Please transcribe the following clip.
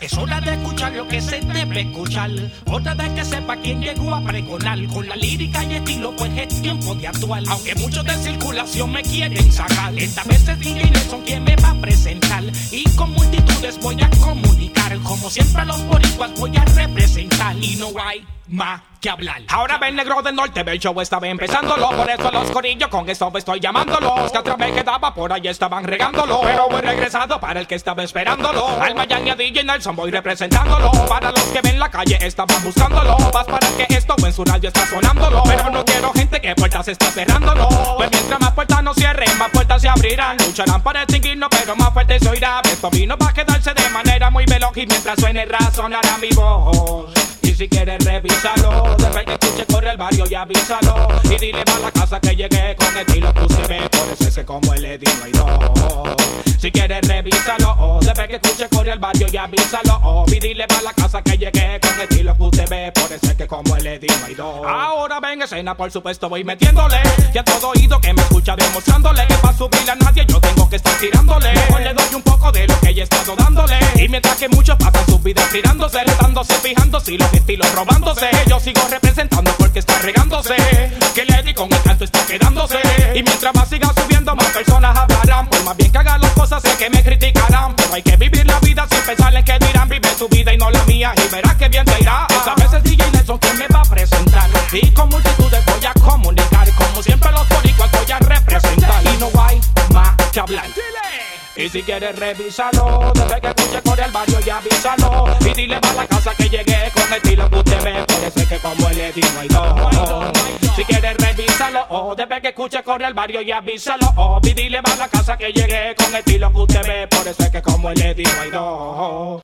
Es hora de escuchar lo que se debe escuchar. Hora de que sepa quién llegó a pregonar. Con la lírica y estilo pues es tiempo de actuar. Aunque muchos de circulación me quieren sacar, esta vez es DJ Nelson quien me va a presentar. Y con multitudes voy a comunicar. Como siempre a los boricuas voy a representar. Y no hay más que hablar. Ahora ven negro del norte, el show estaba empezándolo. Por eso los corillos con eso estoy llamándolos. Que otra vez quedaba por ahí estaban regándolo. Pero voy regresado para el que estaba esperándolo. Al Mayani a DJ Nelson voy representándolo. Para los que ven la calle estaban buscándolo. Vas para que esto en su radio está sonándolo. Pero no quiero gente que puertas está cerrándolo. Pues mientras más puertas no cierren, más puertas se abrirán. Lucharán para extinguirnos, pero más fuerte se oirá. Esto vino para quedarse de manera muy veloz. Y mientras suene razonará mi voz. Y si quieres revísalo, después que escuche corre el barrio y avísalo. Y dile pa' la casa que llegué con estilo que se ve. Por eso es que como el Eddie no hay dos. Si quieres revísalo, después que escuche corre el barrio y avísalo. Y dile pa' la casa que llegué con estilo que usted ve. Por eso es que como el Eddie no hay dos. Ahora ven escena, por supuesto voy metiéndole. Y a todo oído que me escucha demostrándole que pa' subir a nadie yo tengo que estar tirándole. Mejor le doy un poco de lo que ella he estado dándole. Y mientras que muchos pasan sus vidas tirándose, retándose, fijándose y los estilos robándose, yo sigo representando porque está regándose. Que le di con el canto está quedándose. Y mientras más siga subiendo, más personas hablarán. Por más bien que haga las cosas, sé que me criticarán. Pero hay que vivir la vida sin pensar en qué dirán. Vive tu vida y no la mía y verás que bien te irá. Esta vez es DJ Nelson quien me va a presentar. Y con multitudes voy a comunicar. Como siempre los boricuas voy a representar. Y no hay más que hablar. Y si quieres revísalo, desde que escuche corre el barrio y avísalo. Y dile pa' la casa que llegué con el estilo que usted ve. Por eso es que como el Eddie no hay dos. Si quieres revísalo, desde que escuche corre el barrio y avísalo. Y dile pa' la casa que llegué con el estilo que usted ve. Por eso es que como el Eddie no hay dos.